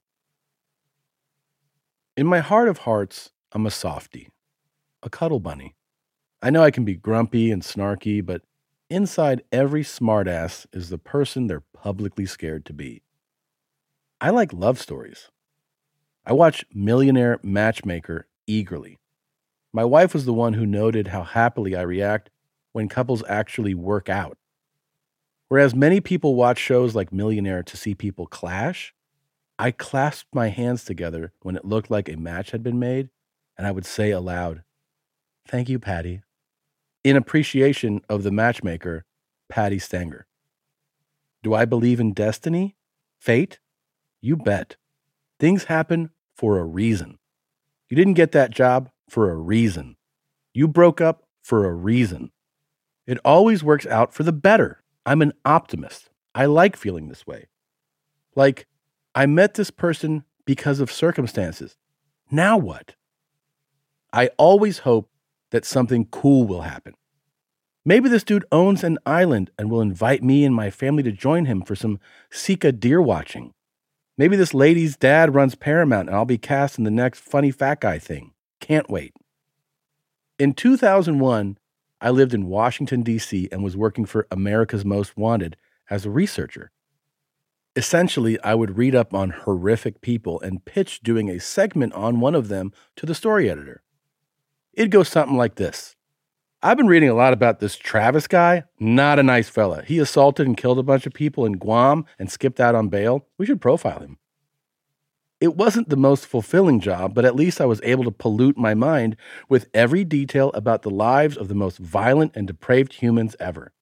In my heart of hearts, I'm a softie, a cuddle bunny. I know I can be grumpy and snarky, but inside every smartass is the person they're publicly scared to be. I like love stories. I watch Millionaire Matchmaker eagerly. My wife was the one who noted how happily I react when couples actually work out. Whereas many people watch shows like Millionaire to see people clash, I clasped my hands together when it looked like a match had been made, and I would say aloud, "Thank you, Patty," in appreciation of the matchmaker, Patty Stanger. Do I believe in destiny? Fate? You bet. Things happen for a reason. You didn't get that job for a reason. You broke up for a reason. It always works out for the better. I'm an optimist. I like feeling this way. Like, I met this person because of circumstances. Now what? I always hope that something cool will happen. Maybe this dude owns an island and will invite me and my family to join him for some Sika deer watching. Maybe this lady's dad runs Paramount and I'll be cast in the next Funny Fat Guy thing. Can't wait. In two thousand one, I lived in Washington, D C and was working for America's Most Wanted as a researcher. Essentially, I would read up on horrific people and pitch doing a segment on one of them to the story editor. It'd go something like this. I've been reading a lot about this Travis guy. Not a nice fella. He assaulted and killed a bunch of people in Guam and skipped out on bail. We should profile him. It wasn't the most fulfilling job, but at least I was able to pollute my mind with every detail about the lives of the most violent and depraved humans ever.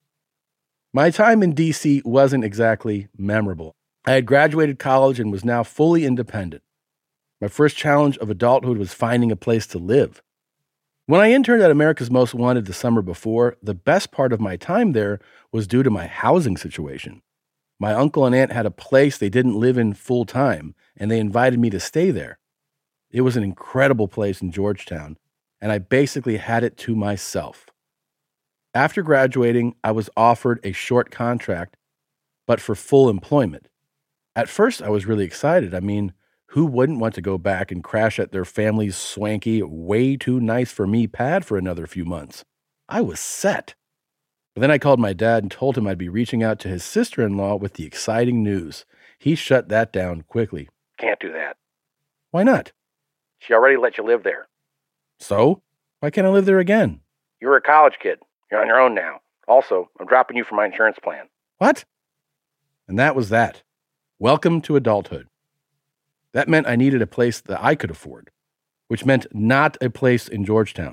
My time in D C wasn't exactly memorable. I had graduated college and was now fully independent. My first challenge of adulthood was finding a place to live. When I interned at America's Most Wanted the summer before, the best part of my time there was due to my housing situation. My uncle and aunt had a place they didn't live in full time, and they invited me to stay there. It was an incredible place in Georgetown, and I basically had it to myself. After graduating, I was offered a short contract, but for full employment. At first, I was really excited. I mean, who wouldn't want to go back and crash at their family's swanky, way too nice for me pad for another few months? I was set. But then I called my dad and told him I'd be reaching out to his sister-in-law with the exciting news. He shut that down quickly.
Can't do that.
Why not?
She already let you live there.
So? Why can't I live there again?
You're a college kid. You're on your own now. Also, I'm dropping you from my insurance plan.
What? And that was that. Welcome to adulthood. That meant I needed a place that I could afford, which meant not a place in Georgetown.